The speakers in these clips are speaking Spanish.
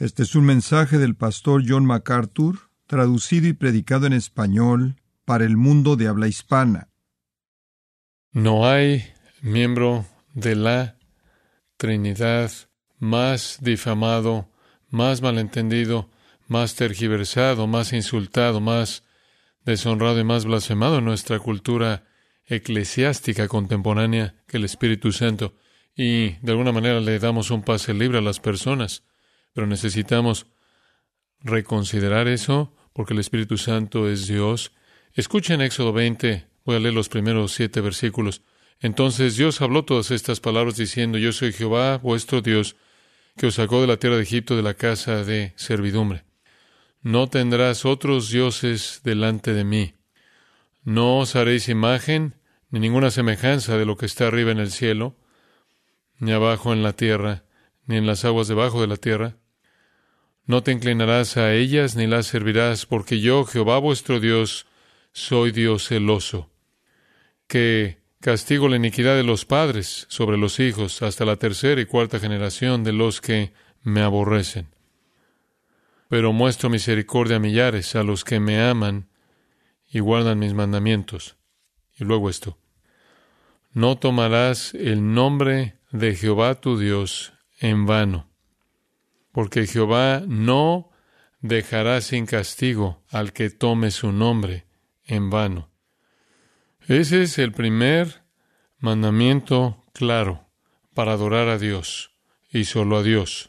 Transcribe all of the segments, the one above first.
Este es un mensaje del pastor John MacArthur, traducido y predicado en español para el mundo de habla hispana. No hay miembro de la Trinidad más difamado, más malentendido, más tergiversado, más insultado, más deshonrado y más blasfemado en nuestra cultura eclesiástica contemporánea que el Espíritu Santo. Y de alguna manera le damos un pase libre a las personas, pero necesitamos reconsiderar eso porque el Espíritu Santo es Dios. Escuchen Éxodo 20, voy a leer los primeros 7 versículos. Entonces Dios habló todas estas palabras diciendo: Yo soy Jehová, vuestro Dios, que os sacó de la tierra de Egipto, de la casa de servidumbre. No tendrás otros dioses delante de mí. No os haréis imagen, ni ninguna semejanza de lo que está arriba en el cielo, ni abajo en la tierra, ni en las aguas debajo de la tierra. No te inclinarás a ellas, ni las servirás, porque yo, Jehová vuestro Dios, soy Dios celoso, que castigo la iniquidad de los padres sobre los hijos, hasta la 3ª y 4ª generación de los que me aborrecen. Pero muestro misericordia a millares, a los que me aman y guardan mis mandamientos. Y luego esto: no tomarás el nombre de Jehová tu Dios en vano, porque Jehová no dejará sin castigo al que tome su nombre en vano. Ese es el primer mandamiento claro para adorar a Dios y solo a Dios.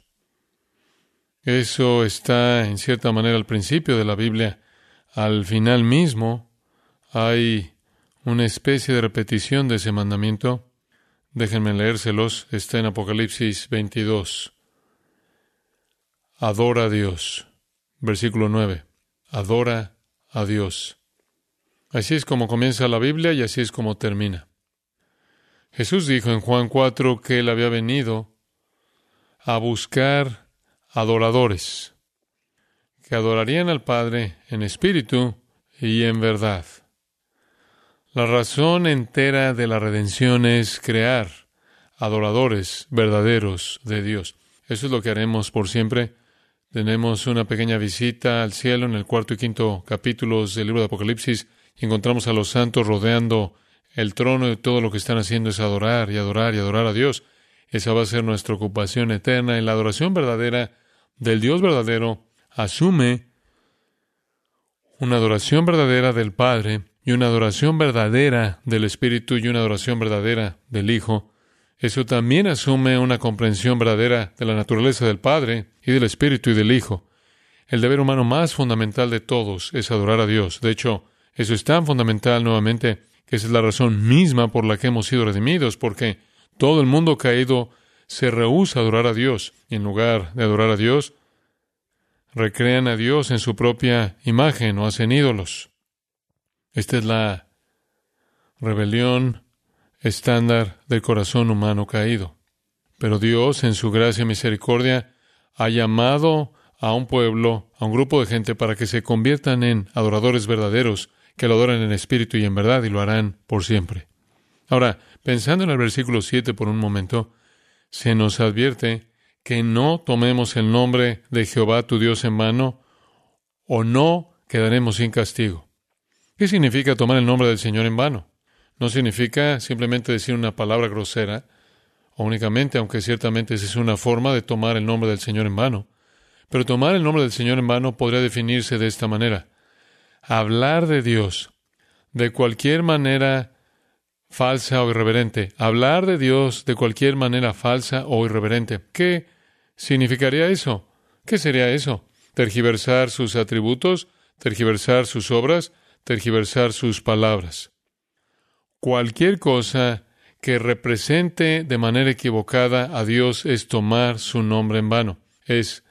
Eso está en cierta manera al principio de la Biblia. Al final mismo hay una especie de repetición de ese mandamiento. Déjenme leérselos. Está en Apocalipsis 22. Adora a Dios. Versículo 9. Adora a Dios. Así es como comienza la Biblia y así es como termina. Jesús dijo en Juan 4 que Él había venido a buscar adoradores, que adorarían al Padre en espíritu y en verdad. La razón entera de la redención es crear adoradores verdaderos de Dios. Eso es lo que haremos por siempre. Tenemos una pequeña visita al cielo en el 4 y 5 capítulos del libro de Apocalipsis y encontramos a los santos rodeando el trono y todo lo que están haciendo es adorar y adorar y adorar a Dios. Esa va a ser nuestra ocupación eterna, y la adoración verdadera del Dios verdadero asume una adoración verdadera del Padre y una adoración verdadera del Espíritu y una adoración verdadera del Hijo. Eso también asume una comprensión verdadera de la naturaleza del Padre y del Espíritu y del Hijo. El deber humano más fundamental de todos es adorar a Dios. De hecho, eso es tan fundamental nuevamente que esa es la razón misma por la que hemos sido redimidos, porque todo el mundo caído se rehúsa a adorar a Dios, y en lugar de adorar a Dios, recrean a Dios en su propia imagen o hacen ídolos. Esta es la rebelión estándar del corazón humano caído. Pero Dios, en su gracia y misericordia, ha llamado a un pueblo, a un grupo de gente para que se conviertan en adoradores verdaderos, que lo adoren en espíritu y en verdad, y lo harán por siempre. Ahora, pensando en el versículo 7 por un momento, se nos advierte que no tomemos el nombre de Jehová tu Dios en vano, o no quedaremos sin castigo. ¿Qué significa tomar el nombre del Señor en vano? No significa simplemente decir una palabra grosera, o únicamente, aunque ciertamente esa es una forma de tomar el nombre del Señor en vano. Pero tomar el nombre del Señor en vano podría definirse de esta manera: hablar de Dios de cualquier manera falsa o irreverente. Hablar de Dios de cualquier manera falsa o irreverente. ¿Qué significaría eso? ¿Qué sería eso? Tergiversar sus atributos, tergiversar sus obras, tergiversar sus palabras. Cualquier cosa que represente de manera equivocada a Dios es tomar su nombre en vano. Es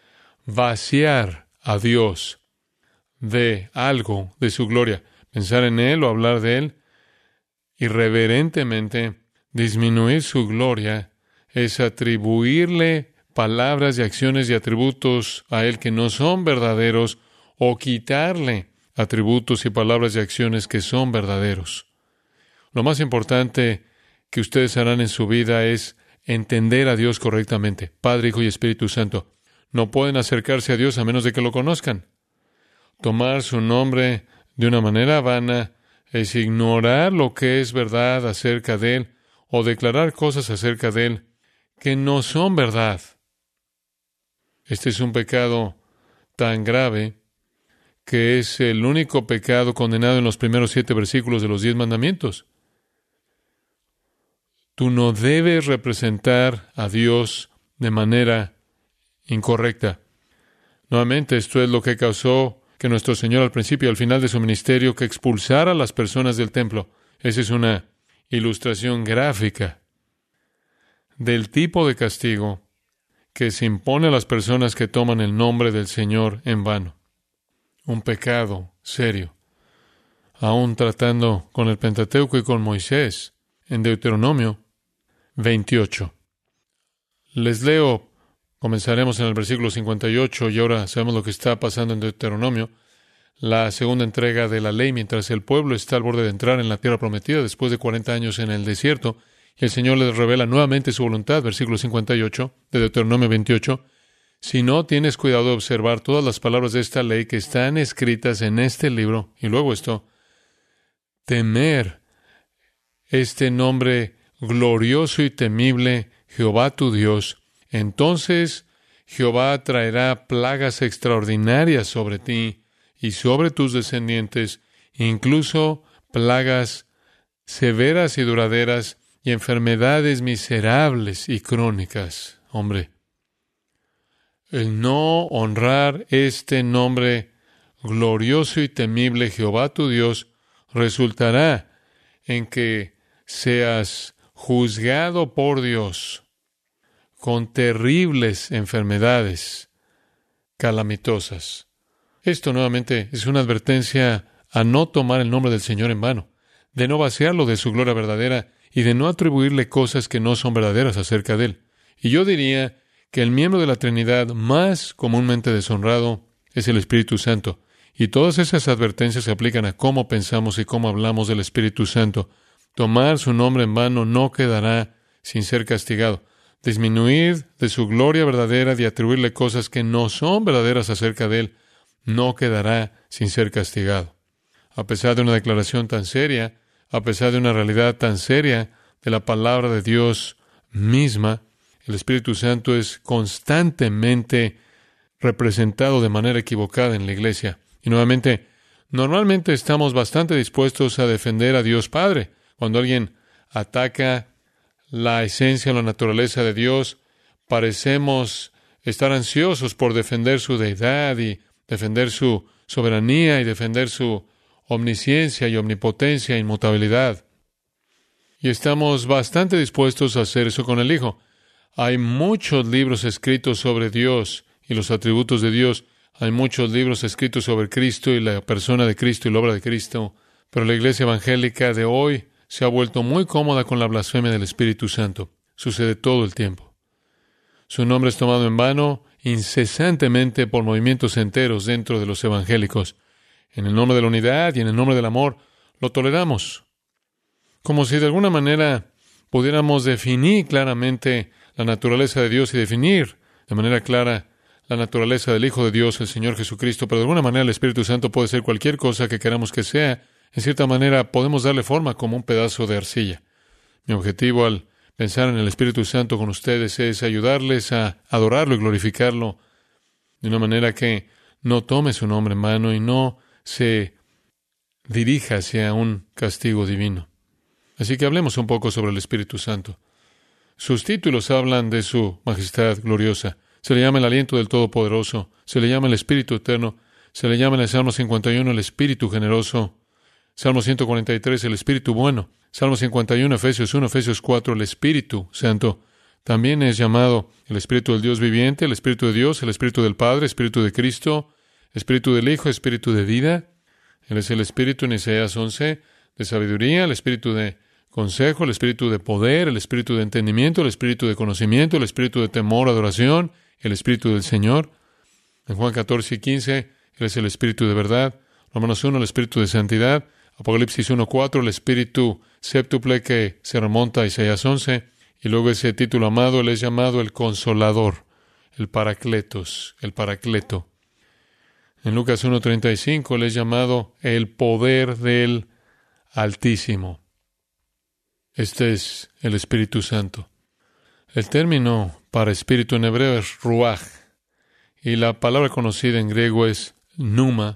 vaciar a Dios de algo de su gloria. Pensar en Él o hablar de Él irreverentemente, disminuir su gloria, es atribuirle palabras y acciones y atributos a Él que no son verdaderos, o quitarle atributos y palabras y acciones que son verdaderos. Lo más importante que ustedes harán en su vida es entender a Dios correctamente, Padre, Hijo y Espíritu Santo. no pueden acercarse a Dios a menos de que lo conozcan. Tomar su nombre de una manera vana es ignorar lo que es verdad acerca de Él o declarar cosas acerca de Él que no son verdad. Este es un pecado tan grave que es el único pecado condenado en los primeros 7 versículos de los 10 mandamientos. Tú no debes representar a Dios de manera incorrecta. Nuevamente, esto es lo que causó que nuestro Señor al principio y al final de su ministerio que expulsara a las personas del templo. Esa es una ilustración gráfica del tipo de castigo que se impone a las personas que toman el nombre del Señor en vano. Un pecado serio. Aún tratando con el Pentateuco y con Moisés en Deuteronomio 28. Les leo, comenzaremos en el versículo 58 y ahora sabemos lo que está pasando en Deuteronomio, la segunda entrega de la ley mientras el pueblo está al borde de entrar en la tierra prometida después de 40 años en el desierto y el Señor les revela nuevamente su voluntad, versículo 58 de Deuteronomio 28. Si no tienes cuidado de observar todas las palabras de esta ley que están escritas en este libro, y luego esto, temer este nombre glorioso y temible, Jehová tu Dios, entonces Jehová traerá plagas extraordinarias sobre ti y sobre tus descendientes, incluso plagas severas y duraderas y enfermedades miserables y crónicas. Hombre, el no honrar este nombre glorioso y temible, Jehová tu Dios, resultará en que seas juzgado por Dios con terribles enfermedades calamitosas. Esto nuevamente es una advertencia a no tomar el nombre del Señor en vano, de no vaciarlo de su gloria verdadera y de no atribuirle cosas que no son verdaderas acerca de Él. Y yo diría que el miembro de la Trinidad más comúnmente deshonrado es el Espíritu Santo. Y todas esas advertencias se aplican a cómo pensamos y cómo hablamos del Espíritu Santo. Tomar su nombre en vano no quedará sin ser castigado. Disminuir de su gloria verdadera y atribuirle cosas que no son verdaderas acerca de Él no quedará sin ser castigado. A pesar de una declaración tan seria, a pesar de una realidad tan seria de la palabra de Dios misma, el Espíritu Santo es constantemente representado de manera equivocada en la iglesia. Y nuevamente, normalmente estamos bastante dispuestos a defender a Dios Padre. Cuando alguien ataca la esencia o la naturaleza de Dios, parecemos estar ansiosos por defender su deidad y defender su soberanía y defender su omnisciencia y omnipotencia e inmutabilidad. Y estamos bastante dispuestos a hacer eso con el Hijo. Hay muchos libros escritos sobre Dios y los atributos de Dios. Hay muchos libros escritos sobre Cristo y la persona de Cristo y la obra de Cristo. Pero la iglesia evangélica de hoy se ha vuelto muy cómoda con la blasfemia del Espíritu Santo. Sucede todo el tiempo. Su nombre es tomado en vano incesantemente por movimientos enteros dentro de los evangélicos. En el nombre de la unidad y en el nombre del amor, lo toleramos. Como si de alguna manera pudiéramos definir claramente la naturaleza de Dios y definir de manera clara la naturaleza del Hijo de Dios, el Señor Jesucristo, pero de alguna manera el Espíritu Santo puede ser cualquier cosa que queramos que sea. En cierta manera podemos darle forma como un pedazo de arcilla. Mi objetivo al pensar en el Espíritu Santo con ustedes es ayudarles a adorarlo y glorificarlo de una manera que no tome su nombre en vano y no se dirija hacia un castigo divino. Así que hablemos un poco sobre el Espíritu Santo. Sus títulos hablan de su majestad gloriosa. Se le llama el aliento del Todopoderoso, se le llama el Espíritu eterno, se le llama en el Salmo 51 el Espíritu generoso, Salmo 143 el Espíritu bueno, Salmo 51, Efesios 1, Efesios 4 el Espíritu Santo. También es llamado el Espíritu del Dios viviente, el Espíritu de Dios, el Espíritu del Padre, Espíritu de Cristo, Espíritu del Hijo, Espíritu de vida. Él es el Espíritu en Isaías 11 de sabiduría, el Espíritu de consejo, el Espíritu de poder, el Espíritu de entendimiento, el Espíritu de conocimiento, el Espíritu de temor, adoración, el Espíritu del Señor. En Juan 14 y 15, Él es el Espíritu de verdad. Romanos 1, el Espíritu de santidad. Apocalipsis 1:4, el Espíritu séptuple que se remonta a Isaías 11. Y luego ese título amado, Él es llamado el Consolador. el Paracletos, el Paracleto. En Lucas 1:35 le es llamado el poder del Altísimo. Este es el Espíritu Santo. El término para espíritu en hebreo es ruach, y la palabra conocida en griego es pneuma.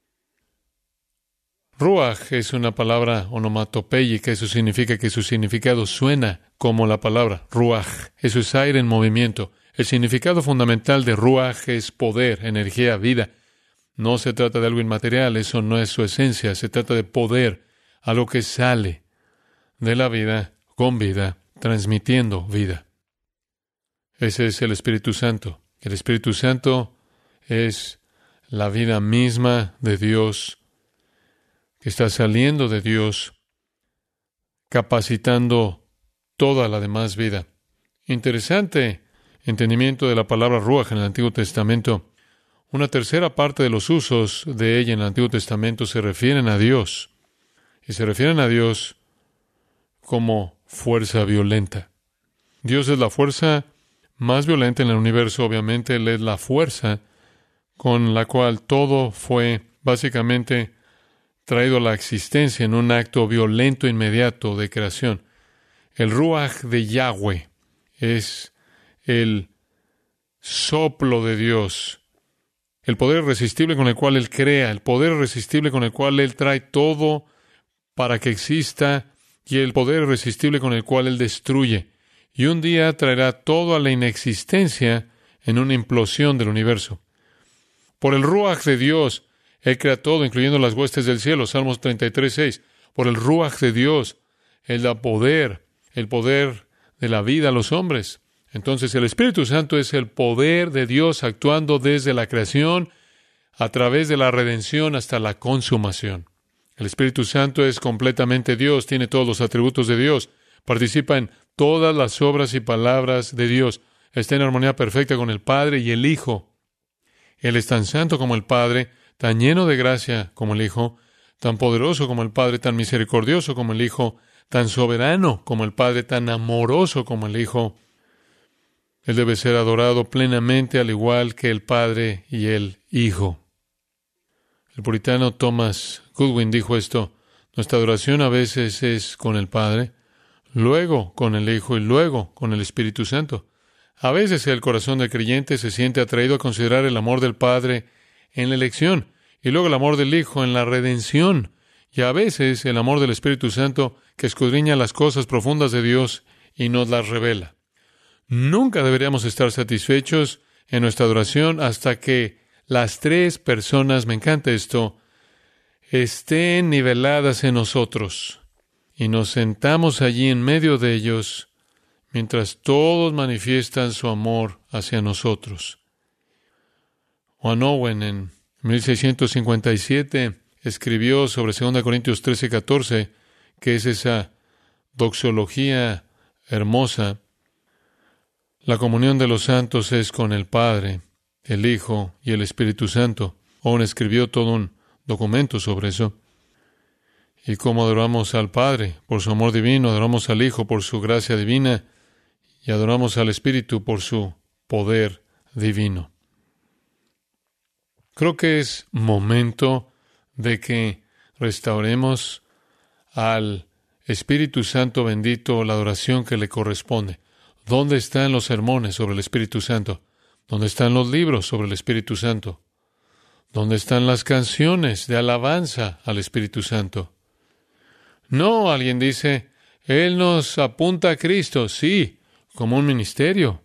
Ruach es una palabra onomatopéyica, eso significa que su significado suena como la palabra ruach. Eso es aire en movimiento. El significado fundamental de ruach es poder, energía, vida. No se trata de algo inmaterial, eso no es su esencia, se trata de poder, algo que sale de la vida, con vida, transmitiendo vida. Ese es el Espíritu Santo. El Espíritu Santo es la vida misma de Dios, que está saliendo de Dios, capacitando toda la demás vida. Interesante entendimiento de la palabra ruach en el Antiguo Testamento. Una tercera parte de los usos de ella en el Antiguo Testamento se refieren a Dios, y se refieren a Dios como fuerza violenta. Dios es la fuerza más violenta en el universo, obviamente. Él es la fuerza con la cual todo fue básicamente traído a la existencia en un acto violento inmediato de creación. El ruach de Yahweh es el soplo de Dios, el poder irresistible con el cual Él crea, el poder irresistible con el cual Él trae todo para que exista, y el poder irresistible con el cual Él destruye. Y un día traerá todo a la inexistencia en una implosión del universo. Por el ruach de Dios, Él crea todo, incluyendo las huestes del cielo. Salmos 33:6. Por el ruach de Dios, Él da poder, el poder de la vida a los hombres. Entonces, el Espíritu Santo es el poder de Dios actuando desde la creación, a través de la redención hasta la consumación. El Espíritu Santo es completamente Dios, tiene todos los atributos de Dios, participa en todas las obras y palabras de Dios, está en armonía perfecta con el Padre y el Hijo. Él es tan santo como el Padre, tan lleno de gracia como el Hijo, tan poderoso como el Padre, tan misericordioso como el Hijo, tan soberano como el Padre, tan amoroso como el Hijo. Él debe ser adorado plenamente, al igual que el Padre y el Hijo. El puritano Thomas Goodwin dijo esto: nuestra adoración a veces es con el Padre, luego con el Hijo y luego con el Espíritu Santo. A veces el corazón del creyente se siente atraído a considerar el amor del Padre en la elección y luego el amor del Hijo en la redención, y a veces el amor del Espíritu Santo que escudriña las cosas profundas de Dios y nos las revela. Nunca deberíamos estar satisfechos en nuestra adoración hasta que las tres personas, me encanta esto, estén niveladas en nosotros y nos sentamos allí en medio de ellos mientras todos manifiestan su amor hacia nosotros. Juan Owen en 1657 escribió sobre 2 Corintios 13:14, que es esa doxología hermosa. La comunión de los santos es con el Padre, el Hijo y el Espíritu Santo. Owen escribió todo un documento sobre eso. Y cómo adoramos al Padre por su amor divino, adoramos al Hijo por su gracia divina y adoramos al Espíritu por su poder divino. Creo que es momento de que restauremos al Espíritu Santo bendito la adoración que le corresponde. ¿Dónde están los sermones sobre el Espíritu Santo? ¿Dónde están los libros sobre el Espíritu Santo? ¿Dónde están las canciones de alabanza al Espíritu Santo? No, alguien dice, Él nos apunta a Cristo, sí, como un ministerio.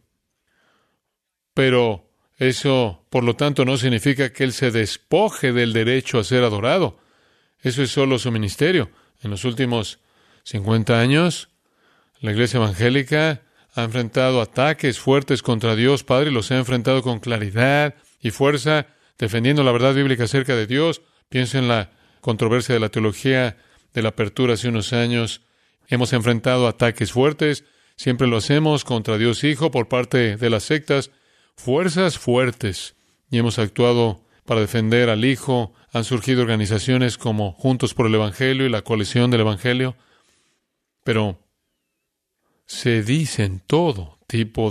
Pero eso, por lo tanto, no significa que Él se despoje del derecho a ser adorado. Eso es solo su ministerio. En los últimos 50 años, la Iglesia evangélica ha enfrentado ataques fuertes contra Dios Padre y los ha enfrentado con claridad y fuerza, defendiendo la verdad bíblica acerca de Dios. Pienso en la controversia de la teología de la apertura hace unos años. Hemos enfrentado ataques fuertes, siempre lo hacemos contra Dios Hijo por parte de las sectas, fuerzas fuertes, y hemos actuado para defender al Hijo. Han surgido organizaciones como Juntos por el Evangelio y la Coalición del Evangelio, pero se dicen todo tipo de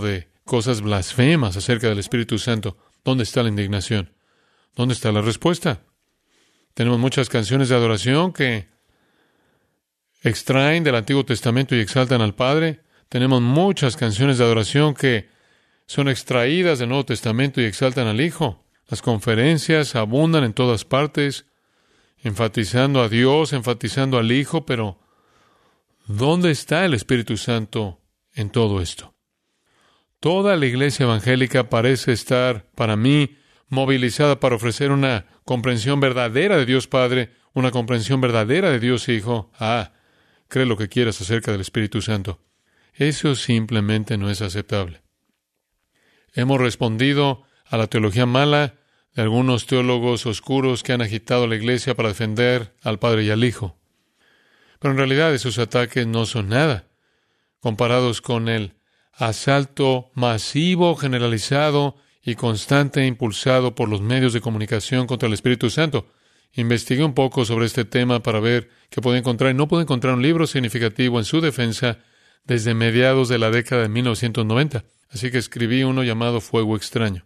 cosas blasfemas acerca del Espíritu Santo. ¿Dónde está la indignación? ¿Dónde está la respuesta? Tenemos muchas canciones de adoración que extraen del Antiguo Testamento y exaltan al Padre. Tenemos muchas canciones de adoración que son extraídas del Nuevo Testamento y exaltan al Hijo. Las conferencias abundan en todas partes, enfatizando a Dios, enfatizando al Hijo, pero ¿dónde está el Espíritu Santo en todo esto? Toda la iglesia evangélica parece estar, para mí, movilizada para ofrecer una comprensión verdadera de Dios Padre, una comprensión verdadera de Dios Hijo. Cree lo que quieras acerca del Espíritu Santo. Eso simplemente no es aceptable. Hemos respondido a la teología mala de algunos teólogos oscuros que han agitado la iglesia para defender al Padre y al Hijo. Pero en realidad esos ataques no son nada comparados con el asalto masivo, generalizado y constante impulsado por los medios de comunicación contra el Espíritu Santo. Investigué un poco sobre este tema para ver qué podía encontrar y no pude encontrar un libro significativo en su defensa desde mediados de la década de 1990. Así que escribí uno llamado Fuego Extraño.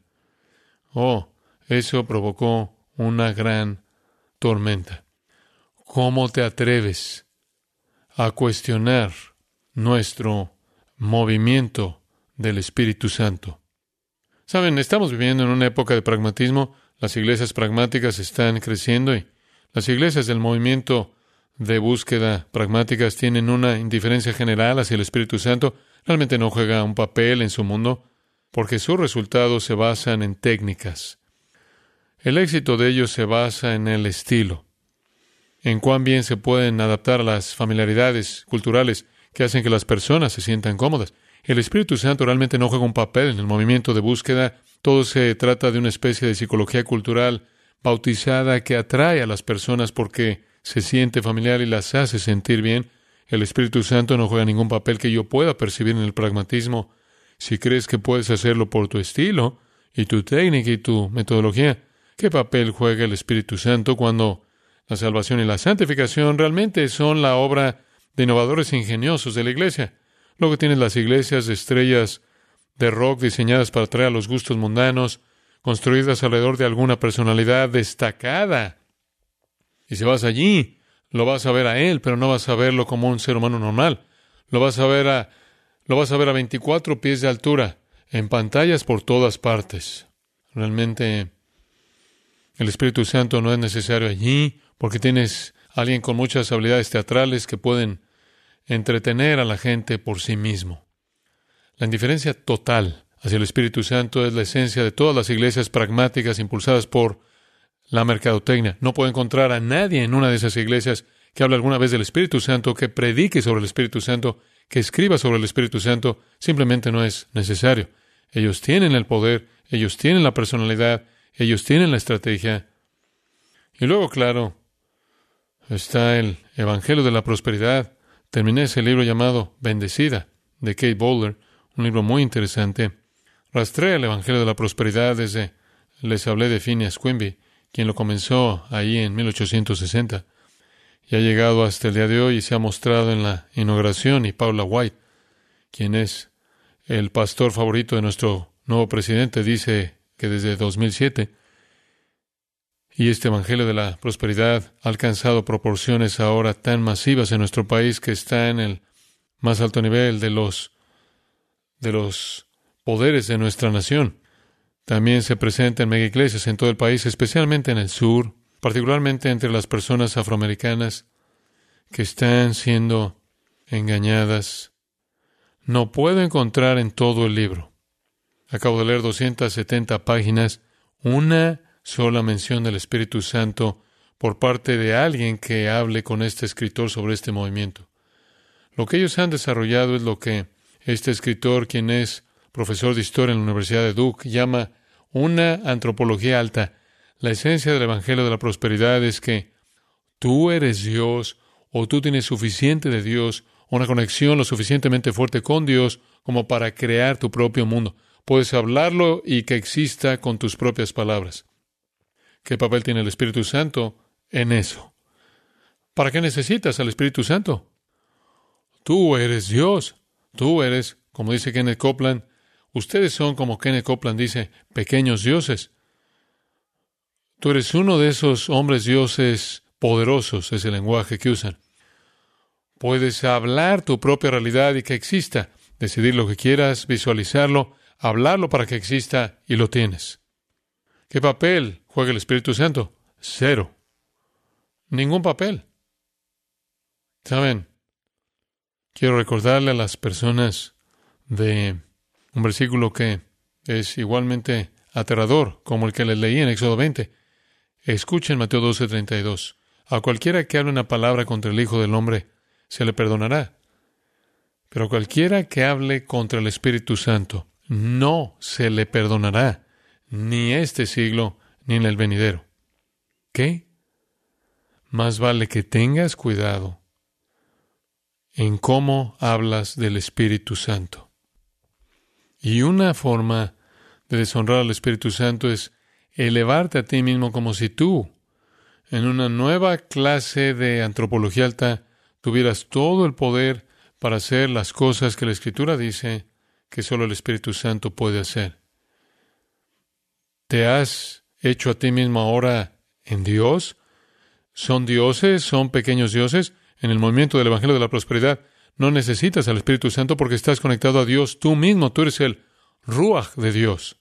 Eso provocó una gran tormenta. ¿Cómo te atreves a cuestionar nuestro movimiento del Espíritu Santo? Saben, estamos viviendo en una época de pragmatismo. Las iglesias pragmáticas están creciendo y las iglesias del movimiento de búsqueda pragmáticas tienen una indiferencia general hacia el Espíritu Santo. Realmente no juega un papel en su mundo porque sus resultados se basan en técnicas. El éxito de ellos se basa en el estilo, en cuán bien se pueden adaptar a las familiaridades culturales que hacen que las personas se sientan cómodas. El Espíritu Santo realmente no juega un papel en el movimiento de búsqueda. Todo se trata de una especie de psicología cultural bautizada que atrae a las personas porque se siente familiar y las hace sentir bien. El Espíritu Santo no juega ningún papel que yo pueda percibir en el pragmatismo. Si crees que puedes hacerlo por tu estilo y tu técnica y tu metodología, ¿qué papel juega el Espíritu Santo cuando la salvación y la santificación realmente son la obra de innovadores ingeniosos de la iglesia? Luego tienes las iglesias de estrellas de rock diseñadas para atraer a los gustos mundanos, construidas alrededor de alguna personalidad destacada. Y si vas allí, lo vas a ver a él, pero no vas a verlo como un ser humano normal. Lo vas a ver a 24 pies de altura, en pantallas por todas partes. Realmente, el Espíritu Santo no es necesario allí, porque tienes a alguien con muchas habilidades teatrales que pueden entretener a la gente por sí mismo. La indiferencia total hacia el Espíritu Santo es la esencia de todas las iglesias pragmáticas impulsadas por la mercadotecnia. No puedo encontrar a nadie en una de esas iglesias que hable alguna vez del Espíritu Santo, que predique sobre el Espíritu Santo, que escriba sobre el Espíritu Santo. Simplemente no es necesario. Ellos tienen el poder, ellos tienen la personalidad, ellos tienen la estrategia. Y luego, claro, está el Evangelio de la Prosperidad. Terminé ese libro llamado Bendecida, de Kate Bowler, un libro muy interesante. Rastré el Evangelio de la Prosperidad les hablé de Phineas Quimby, quien lo comenzó ahí en 1860, y ha llegado hasta el día de hoy y se ha mostrado en la inauguración, y Paula White, quien es el pastor favorito de nuestro nuevo presidente, dice que desde 2007, y este Evangelio de la Prosperidad ha alcanzado proporciones ahora tan masivas en nuestro país que está en el más alto nivel de los poderes de nuestra nación. También se presenta en megaiglesias en todo el país, especialmente en el sur, particularmente entre las personas afroamericanas que están siendo engañadas. No puedo encontrar en todo el libro, acabo de leer 270 páginas, una sola mención del Espíritu Santo por parte de alguien que hable con este escritor sobre este movimiento. Lo que ellos han desarrollado es lo que este escritor, quien es profesor de historia en la Universidad de Duke, llama una antropología alta. La esencia del Evangelio de la Prosperidad es que tú eres Dios, o tú tienes suficiente de Dios, una conexión lo suficientemente fuerte con Dios como para crear tu propio mundo. Puedes hablarlo y que exista con tus propias palabras. ¿Qué papel tiene el Espíritu Santo en eso? ¿Para qué necesitas al Espíritu Santo? Tú eres Dios. Tú eres, como dice Kenneth Copeland, Ustedes son, como Kenneth Copeland dice, pequeños dioses. Tú eres uno de esos hombres dioses poderosos, es el lenguaje que usan. Puedes hablar tu propia realidad y que exista, decidir lo que quieras, visualizarlo, hablarlo para que exista y lo tienes. ¿Qué papel juega el Espíritu Santo? Cero. Ningún papel. ¿Saben? Quiero recordarle a las personas de un versículo que es igualmente aterrador como el que les leí en Éxodo 20. Escuchen Mateo 12:32. A cualquiera que hable una palabra contra el Hijo del Hombre, se le perdonará. Pero a cualquiera que hable contra el Espíritu Santo, no se le perdonará, ni este siglo, ni en el venidero. ¿Qué? Más vale que tengas cuidado en cómo hablas del Espíritu Santo. Y una forma de deshonrar al Espíritu Santo es elevarte a ti mismo como si tú, en una nueva clase de antropología alta, tuvieras todo el poder para hacer las cosas que la Escritura dice que solo el Espíritu Santo puede hacer. ¿Te has hecho a ti mismo ahora en Dios? ¿Son dioses? ¿Son pequeños dioses? En el movimiento del Evangelio de la Prosperidad no necesitas al Espíritu Santo porque estás conectado a Dios tú mismo. Tú eres el Ruach de Dios.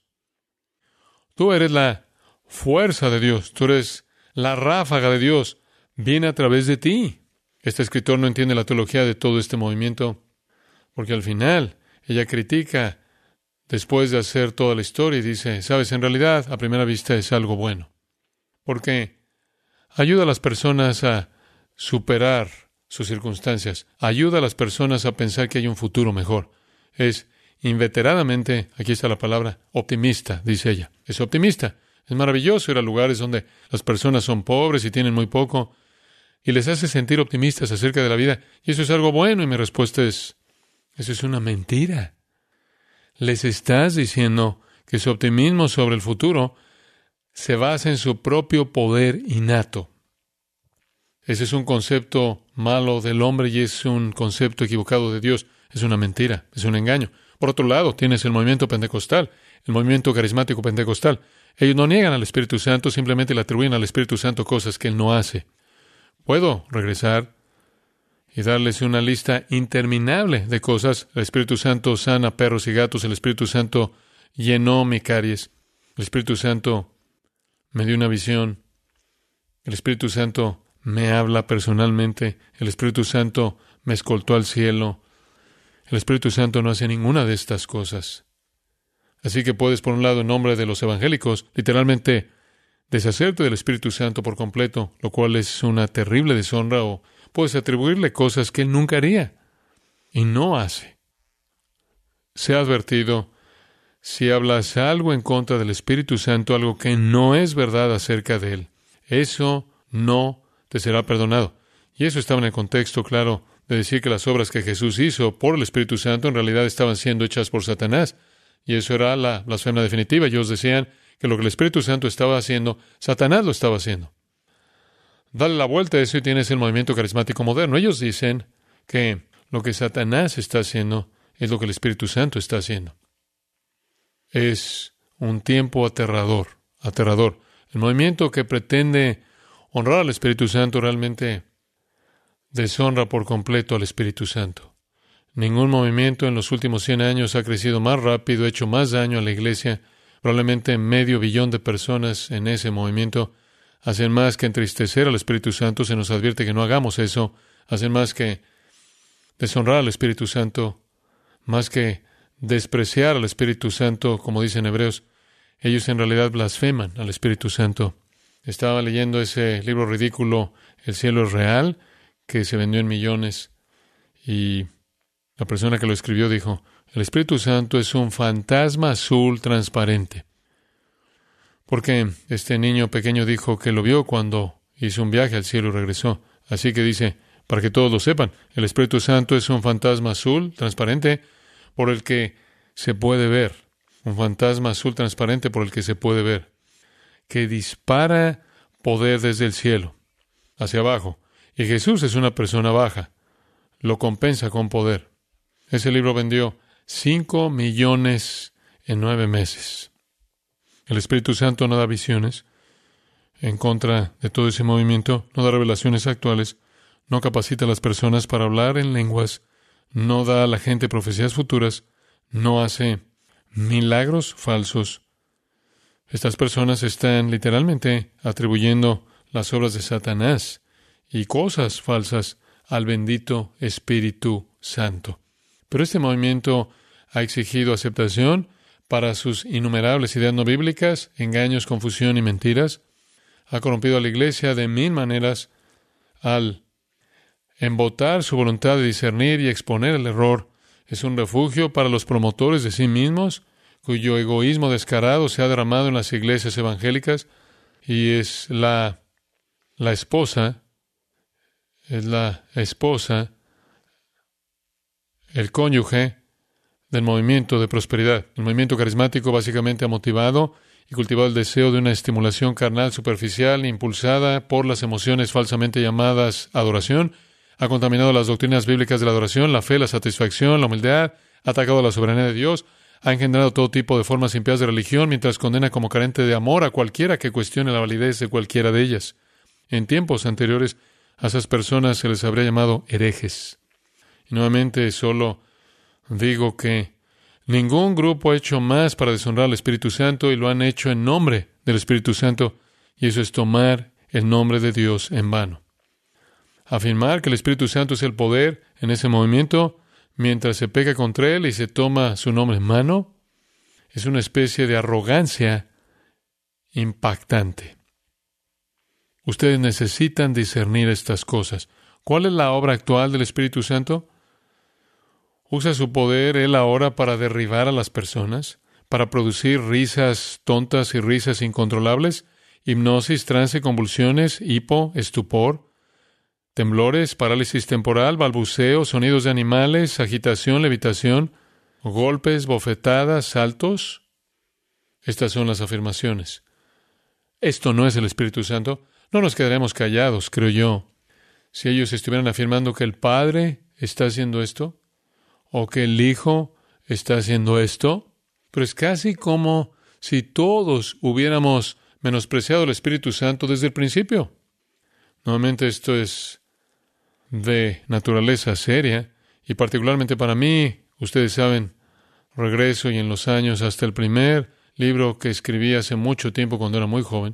Tú eres la fuerza de Dios. Tú eres la ráfaga de Dios. Viene a través de ti. Este escritor no entiende la teología de todo este movimiento porque al final ella critica después de hacer toda la historia y dice, sabes, en realidad a primera vista es algo bueno porque ayuda a las personas a superar sus circunstancias. Ayuda a las personas a pensar que hay un futuro mejor. Es inveteradamente, aquí está la palabra, optimista, dice ella. Es optimista. Es maravilloso ir a lugares donde las personas son pobres y tienen muy poco y les hace sentir optimistas acerca de la vida. Y eso es algo bueno. Y mi respuesta es, eso es una mentira. Les estás diciendo que su optimismo sobre el futuro se basa en su propio poder innato. Ese es un concepto malo del hombre y es un concepto equivocado de Dios. Es una mentira, es un engaño. Por otro lado, tienes el movimiento pentecostal, el movimiento carismático pentecostal. Ellos no niegan al Espíritu Santo, simplemente le atribuyen al Espíritu Santo cosas que Él no hace. Puedo regresar y darles una lista interminable de cosas. El Espíritu Santo sana perros y gatos. El Espíritu Santo llenó mi caries. El Espíritu Santo me dio una visión. El Espíritu Santo me habla personalmente. El Espíritu Santo me escoltó al cielo. El Espíritu Santo no hace ninguna de estas cosas. Así que puedes, por un lado, en nombre de los evangélicos, literalmente deshacerte del Espíritu Santo por completo, lo cual es una terrible deshonra, o puedes atribuirle cosas que Él nunca haría y no hace. Se ha advertido, si hablas algo en contra del Espíritu Santo, algo que no es verdad acerca de Él, eso no te será perdonado. Y eso estaba en el contexto, claro, de decir que las obras que Jesús hizo por el Espíritu Santo en realidad estaban siendo hechas por Satanás. Y eso era la blasfemia definitiva. Ellos decían que lo que el Espíritu Santo estaba haciendo, Satanás lo estaba haciendo. Dale la vuelta a eso y tienes el movimiento carismático moderno. Ellos dicen que lo que Satanás está haciendo es lo que el Espíritu Santo está haciendo. Es un tiempo aterrador, aterrador. El movimiento que pretende honrar al Espíritu Santo realmente deshonra por completo al Espíritu Santo. Ningún movimiento en los últimos 100 años ha crecido más rápido, hecho más daño a la iglesia. Probablemente 500 millones de personas en ese movimiento hacen más que entristecer al Espíritu Santo. Se nos advierte que no hagamos eso. Hacen más que deshonrar al Espíritu Santo, más que despreciar al Espíritu Santo, como dicen Hebreos. Ellos en realidad blasfeman al Espíritu Santo. Estaba leyendo ese libro ridículo, El cielo es real, que se vendió en millones, y la persona que lo escribió dijo, el Espíritu Santo es un fantasma azul transparente. Porque este niño pequeño dijo que lo vio cuando hizo un viaje al cielo y regresó. Así que dice, para que todos lo sepan, el Espíritu Santo es un fantasma azul transparente por el que se puede ver. Un fantasma azul transparente por el que se puede ver. Que dispara poder desde el cielo hacia abajo. Y Jesús es una persona baja. Lo compensa con poder. Ese libro vendió 5 millones en 9 meses. El Espíritu Santo no da visiones en contra de todo ese movimiento, no da revelaciones actuales, no capacita a las personas para hablar en lenguas, no da a la gente profecías futuras, no hace milagros falsos. Estas personas están literalmente atribuyendo las obras de Satanás y cosas falsas al bendito Espíritu Santo. Pero este movimiento ha exigido aceptación para sus innumerables ideas no bíblicas, engaños, confusión y mentiras. Ha corrompido a la Iglesia de 1000 maneras al embotar su voluntad de discernir y exponer el error. Es un refugio para los promotores de sí mismos, cuyo egoísmo descarado se ha derramado en las iglesias evangélicas, y es la esposa, el cónyuge del movimiento de prosperidad. El movimiento carismático básicamente ha motivado y cultivado el deseo de una estimulación carnal superficial impulsada por las emociones falsamente llamadas adoración. Ha contaminado las doctrinas bíblicas de la adoración, la fe, la satisfacción, la humildad, ha atacado la soberanía de Dios, ha engendrado todo tipo de formas impías de religión, mientras condena como carente de amor a cualquiera que cuestione la validez de cualquiera de ellas. En tiempos anteriores, a esas personas se les habría llamado herejes. Y nuevamente solo digo que ningún grupo ha hecho más para deshonrar al Espíritu Santo, y lo han hecho en nombre del Espíritu Santo, y eso es tomar el nombre de Dios en vano. Afirmar que el Espíritu Santo es el poder en ese movimiento, mientras se peca contra él y se toma su nombre en vano, es una especie de arrogancia impactante. Ustedes necesitan discernir estas cosas. ¿Cuál es la obra actual del Espíritu Santo? ¿Usa su poder él ahora para derribar a las personas? ¿Para producir risas tontas y risas incontrolables? ¿Hipnosis, trance, convulsiones, hipo, estupor? ¿Temblores, parálisis temporal, balbuceo, sonidos de animales, agitación, levitación, golpes, bofetadas, saltos? Estas son las afirmaciones. Esto no es el Espíritu Santo. No nos quedaremos callados, creo yo, si ellos estuvieran afirmando que el Padre está haciendo esto, o que el Hijo está haciendo esto. Pero es casi como si todos hubiéramos menospreciado el Espíritu Santo desde el principio. Nuevamente esto es de naturaleza seria, y particularmente para mí, ustedes saben, regreso y en los años hasta el primer libro que escribí hace mucho tiempo cuando era muy joven.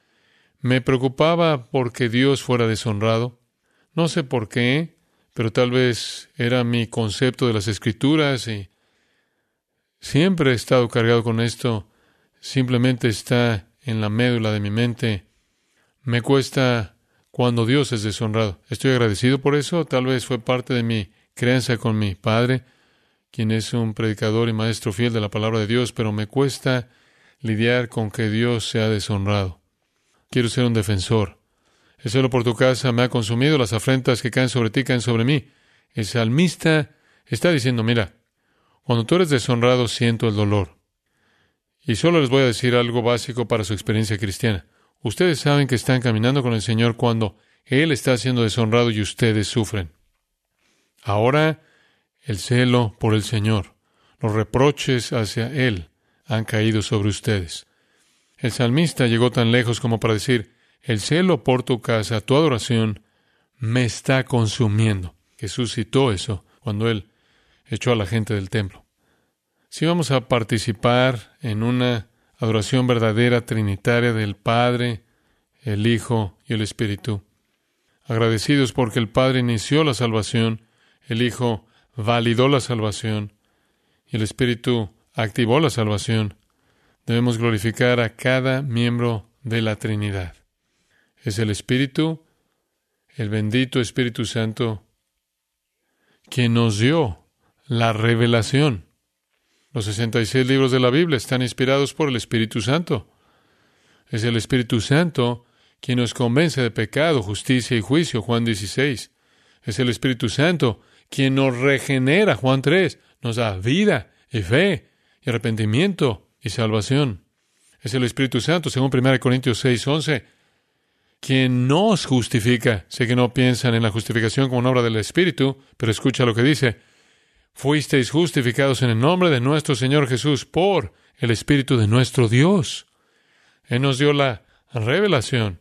Me preocupaba porque Dios fuera deshonrado. No sé por qué, pero tal vez era mi concepto de las Escrituras, y siempre he estado cargado con esto. Simplemente está en la médula de mi mente. Me cuesta cuando Dios es deshonrado. Estoy agradecido por eso. Tal vez fue parte de mi crianza con mi padre, quien es un predicador y maestro fiel de la palabra de Dios, pero me cuesta lidiar con que Dios sea deshonrado. Quiero ser un defensor. El celo por tu casa me ha consumido, las afrentas que caen sobre ti caen sobre mí. El salmista está diciendo, mira, cuando tú eres deshonrado siento el dolor. Y solo les voy a decir algo básico para su experiencia cristiana. Ustedes saben que están caminando con el Señor cuando Él está siendo deshonrado y ustedes sufren. Ahora, el celo por el Señor, los reproches hacia Él han caído sobre ustedes. El salmista llegó tan lejos como para decir, el celo por tu casa, tu adoración, me está consumiendo. Jesús citó eso cuando Él echó a la gente del templo. Si vamos a participar en una adoración verdadera trinitaria del Padre, el Hijo y el Espíritu, agradecidos porque el Padre inició la salvación, el Hijo validó la salvación y el Espíritu activó la salvación, debemos glorificar a cada miembro de la Trinidad. Es el Espíritu, el bendito Espíritu Santo, quien nos dio la revelación. Los 66 libros de la Biblia están inspirados por el Espíritu Santo. Es el Espíritu Santo quien nos convence de pecado, justicia y juicio, Juan 16. Es el Espíritu Santo quien nos regenera, Juan 3. Nos da vida y fe y arrepentimiento y salvación. Es el Espíritu Santo, según 1 Corintios 6:11, quien nos justifica. Sé que no piensan en la justificación como una obra del Espíritu, pero escucha lo que dice. fuisteis justificados en el nombre de nuestro Señor Jesús por el Espíritu de nuestro Dios. Él nos dio la revelación.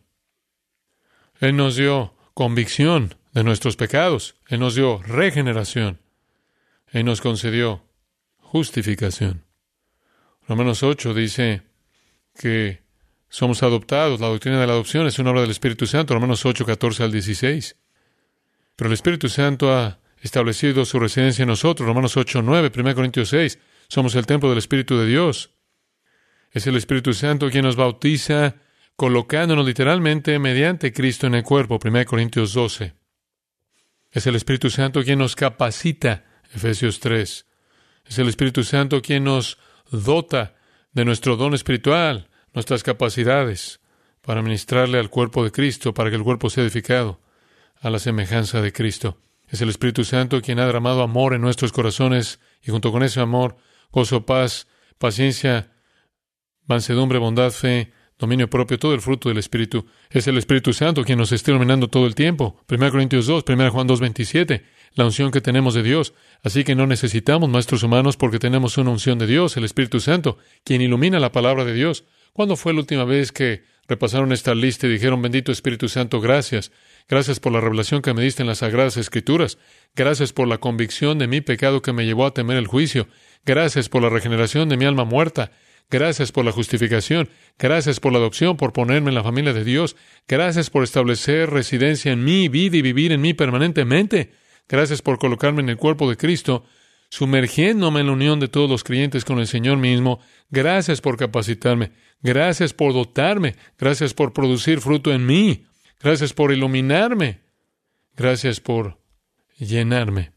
Él nos dio convicción de nuestros pecados. Él nos dio regeneración. Él nos concedió justificación. Romanos 8 dice que somos adoptados. La doctrina de la adopción es una obra del Espíritu Santo. Romanos 8, 14 al 16. Pero el Espíritu Santo ha establecido su residencia en nosotros. Romanos 8, 9, 1 Corintios 6. Somos el templo del Espíritu de Dios. Es el Espíritu Santo quien nos bautiza, colocándonos literalmente mediante Cristo en el cuerpo. 1 Corintios 12. Es el Espíritu Santo quien nos capacita. Efesios 3. Es el Espíritu Santo quien nos dota de nuestro don espiritual, nuestras capacidades, para ministrarle al cuerpo de Cristo, para que el cuerpo sea edificado a la semejanza de Cristo. Es el Espíritu Santo quien ha derramado amor en nuestros corazones, y junto con ese amor, gozo, paz, paciencia, mansedumbre, bondad, fe, dominio propio, todo el fruto del Espíritu. Es el Espíritu Santo quien nos está iluminando todo el tiempo. 1 Corintios 2, 1 Juan 2, 27, la unción que tenemos de Dios. Así que no necesitamos maestros humanos porque tenemos una unción de Dios, el Espíritu Santo, quien ilumina la palabra de Dios. ¿Cuándo fue la última vez que repasaron esta lista y dijeron, bendito Espíritu Santo, gracias? Gracias por la revelación que me diste en las Sagradas Escrituras. Gracias por la convicción de mi pecado que me llevó a temer el juicio. Gracias por la regeneración de mi alma muerta. Gracias por la justificación. Gracias por la adopción, por ponerme en la familia de Dios. Gracias por establecer residencia en mi vida y vivir en mí permanentemente. Gracias por colocarme en el cuerpo de Cristo, sumergiéndome en la unión de todos los creyentes con el Señor mismo. Gracias por capacitarme. Gracias por dotarme. Gracias por producir fruto en mí. Gracias por iluminarme. Gracias por llenarme.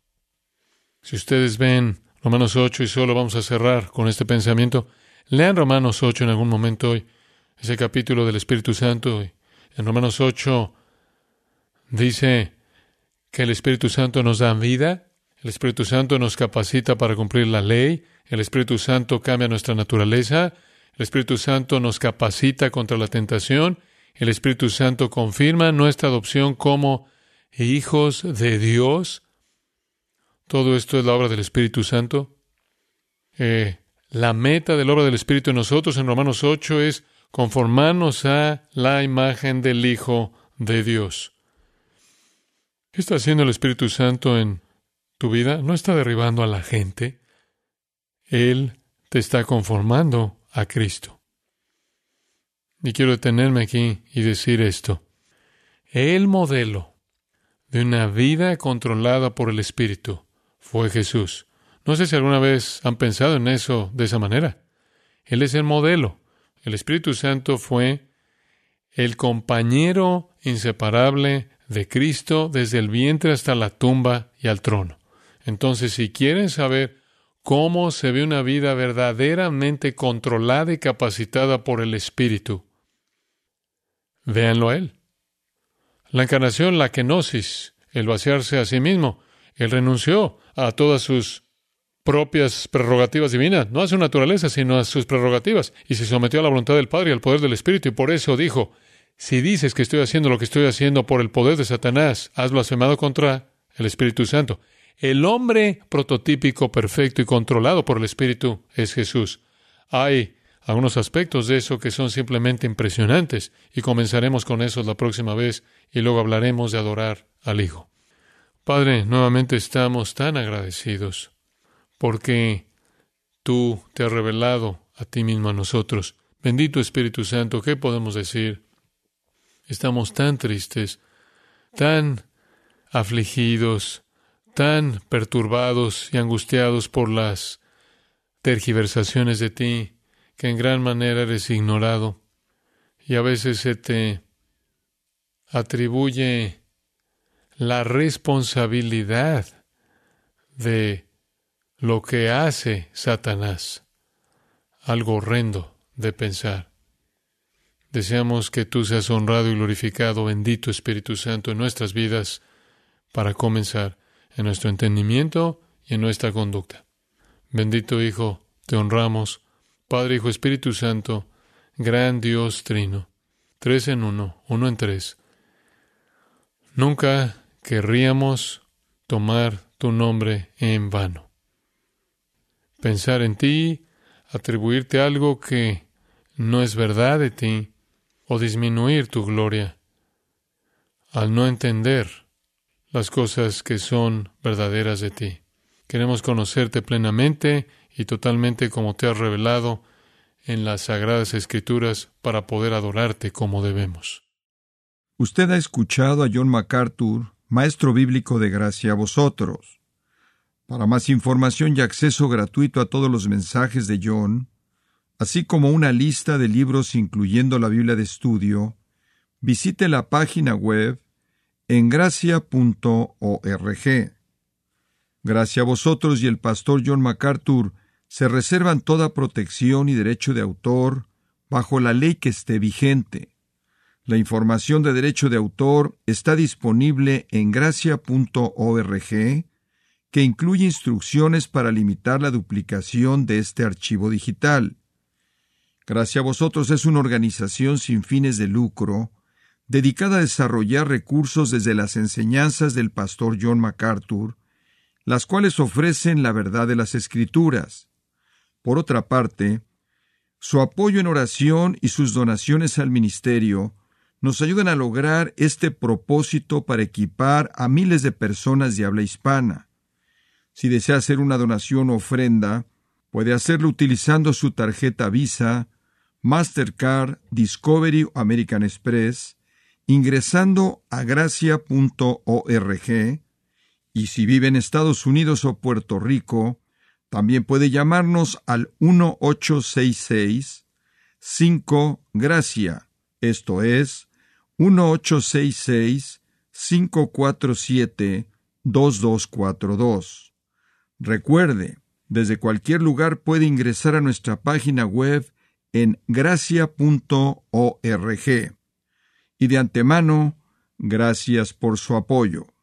Si ustedes ven Romanos 8, y solo vamos a cerrar con este pensamiento, lean Romanos 8 en algún momento hoy, ese capítulo del Espíritu Santo. En Romanos 8 dice que el Espíritu Santo nos da vida, el Espíritu Santo nos capacita para cumplir la ley, el Espíritu Santo cambia nuestra naturaleza, el Espíritu Santo nos capacita contra la tentación, el Espíritu Santo confirma nuestra adopción como hijos de Dios. Todo esto es la obra del Espíritu Santo. La meta de la obra del Espíritu en nosotros, en Romanos 8, es conformarnos a la imagen del Hijo de Dios. ¿Qué está haciendo el Espíritu Santo en tu vida? No está derribando a la gente. Él te está conformando a Cristo. Y quiero detenerme aquí y decir esto. El modelo de una vida controlada por el Espíritu fue Jesús. No sé si alguna vez han pensado en eso de esa manera. Él es el modelo. El Espíritu Santo fue el compañero inseparable de Cristo desde el vientre hasta la tumba y al trono. Entonces, si quieren saber cómo se ve una vida verdaderamente controlada y capacitada por el Espíritu, véanlo a Él. La encarnación, la kenosis, el vaciarse a sí mismo. Él renunció a todas sus propias prerrogativas divinas, no a su naturaleza, sino a sus prerrogativas, y se sometió a la voluntad del Padre y al poder del Espíritu, y por eso dijo, si dices que estoy haciendo lo que estoy haciendo por el poder de Satanás, has blasfemado contra el Espíritu Santo. El hombre prototípico, perfecto y controlado por el Espíritu es Jesús. Hay algunos aspectos de eso que son simplemente impresionantes, y comenzaremos con eso la próxima vez, y luego hablaremos de adorar al Hijo. Padre, nuevamente estamos tan agradecidos porque tú te has revelado a ti mismo a nosotros. Bendito Espíritu Santo, ¿qué podemos decir? Estamos tan tristes, tan afligidos, tan perturbados y angustiados por las tergiversaciones de ti, que en gran manera eres ignorado, y a veces se te atribuye la responsabilidad de lo que hace Satanás. Algo horrendo de pensar. Deseamos que tú seas honrado y glorificado, bendito Espíritu Santo, en nuestras vidas, para comenzar, en nuestro entendimiento y en nuestra conducta. Bendito Hijo, te honramos, Padre, Hijo, Espíritu Santo, gran Dios trino, 3 en 1, 1 en 3. Nunca querríamos tomar tu nombre en vano. pensar en ti, atribuirte algo que no es verdad de ti, o disminuir tu gloria, al no entender las cosas que son verdaderas de ti. Queremos conocerte plenamente y totalmente como te has revelado en las Sagradas Escrituras para poder adorarte como debemos. Usted ha escuchado a John MacArthur, maestro bíblico de gracia a vosotros. Para más información y acceso gratuito a todos los mensajes de John, así como una lista de libros incluyendo la Biblia de estudio, visite la página web en gracia.org. Gracia a vosotros y el pastor John MacArthur se reservan toda protección y derecho de autor bajo la ley que esté vigente. La información de derecho de autor está disponible en gracia.org, que incluye instrucciones para limitar la duplicación de este archivo digital. Gracia a vosotros es una organización sin fines de lucro, dedicada a desarrollar recursos desde las enseñanzas del pastor John MacArthur, las cuales ofrecen la verdad de las Escrituras. Por otra parte, su apoyo en oración y sus donaciones al ministerio nos ayudan a lograr este propósito para equipar a miles de personas de habla hispana. Si desea hacer una donación o ofrenda, puede hacerlo utilizando su tarjeta Visa, Mastercard, Discovery o American Express, ingresando a gracia.org, y si vive en Estados Unidos o Puerto Rico, también puede llamarnos al 1-866-5-GRACIA, esto es, 1-866-547-2242. Recuerde, desde cualquier lugar puede ingresar a nuestra página web en gracia.org. Y de antemano, gracias por su apoyo.